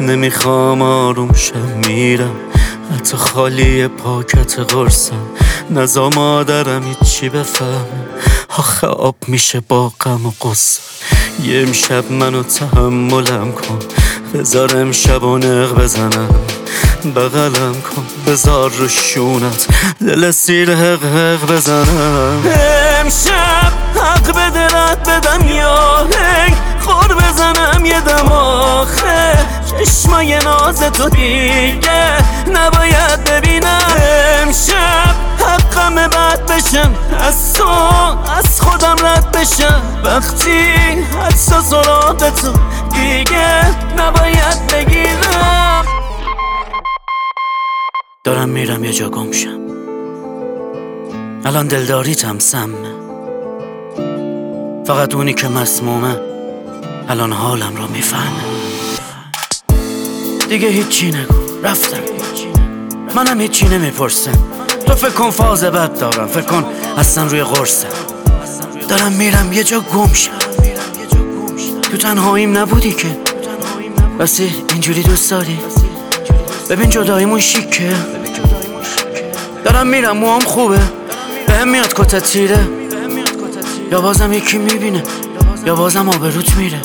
نمیخوام آروم شم میرم، حتی خالی پاکت قرصم. نزا مادرم هیچی بفهم، آخه آب میشه با غم و غصه. یه امشب منو تحملم کن، بذار امشب و نق بزنم. بغلم کن بذار رو شونت دل سیر حق حق بزنم. امشب حق به دلت بدم یا هنگ خور بزنم یه دم. آخه چشمای ناز تو دیگه نباید ببینم. امشب حقم بد بشم، از تو از خودم رد بشم. وقتی حدس سراغ تو دیگه نباید بگیرم. دارم میرم یه جا گم شم، الان دلداریتم سمه. فقط اونی که مسمومه الان حالم رو میفهمه. دیگه هیچی نگو، رفتم، منم هیچی نمیپرسم. تو فکر کن فاز بد دارم، فکر کن اصلا روی قرصم. دارم میرم یه جا گم شم، تو تنهاییم نبودی که، بسی اینجوری دوست داری؟ ببین جداییمون شیکه. دارم میرم موام خوبه، بهم میاد کتت تیره، یا بازم یکی میبینه یا بازم آبروت میره.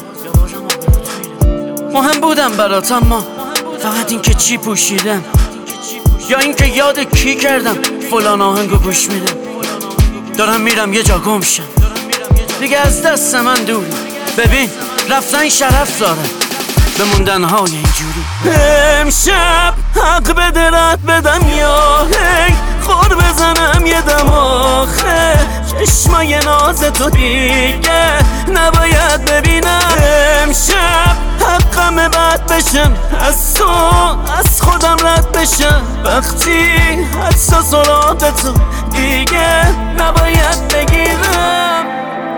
مهم بودم برات اما فقط این که چی پوشیدم، یا این که یاد کی کردم فلان آهنگو گوش میدم. دارم میرم یه جا گم شم، دیگه از دست من دوری. ببین رفتن شرف داره، بموندن های اینجوری. امشب حق به دلت بدم یا هنگ خور بزنم یه دم. آخه چشمای ناز تو دیگه نباید ببینم. امشب حقم بد بشم، از تو از خودم رد بشم. وقتی حدس سراغ تو دیگه نباید بگیرم.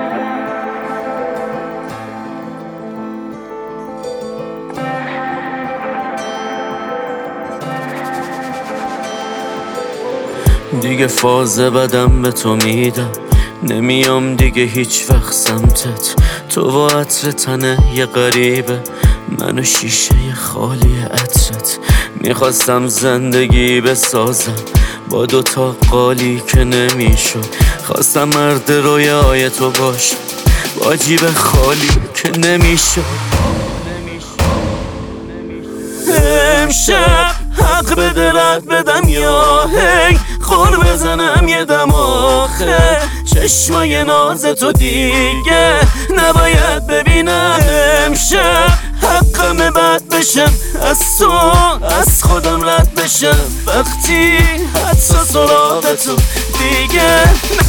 دیگه فاز بدم به تو میدم، نمیام دیگه هیچ وقت سمتت. تو و عطر تنه یه غریبه، منو شیشه خالی عطرت. میخواستم زندگی بسازم با دوتا قالی که نمیشد. خواستم مرد رویای تو باشم با جیب خالی که نمیشد. امشب حق به دلت بدم یا هی خور بزنم یه دم. آخه چشمای ناز تو دیگه نباید ببینم. امشب حقم بد بشم، از تو از خودم رد بشم. وقتی حدس سراغ تو دیگه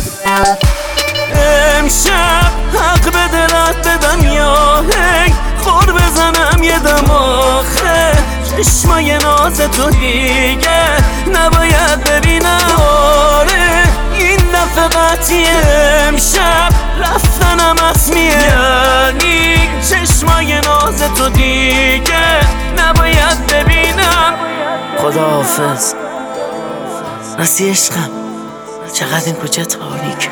امشب حق به دلت بدم یا هی خور بزنم یه دم. آخه چشمای ناز تو دیگه نباید ببینم. آره این دفعه قطعیه، امشب رفتنم حتمیه. یعنی چشمای ناز تو دیگه نباید ببینم. خداحافظ راستی عشقم، چقدر این کوچه تاریکه.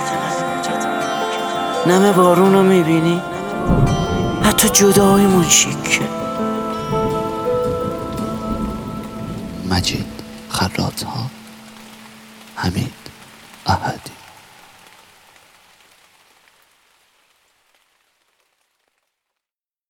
نم بارون رو میبینی؟ حتی جداییمون شیکه. مجید خراط‌ها، حمید احدی.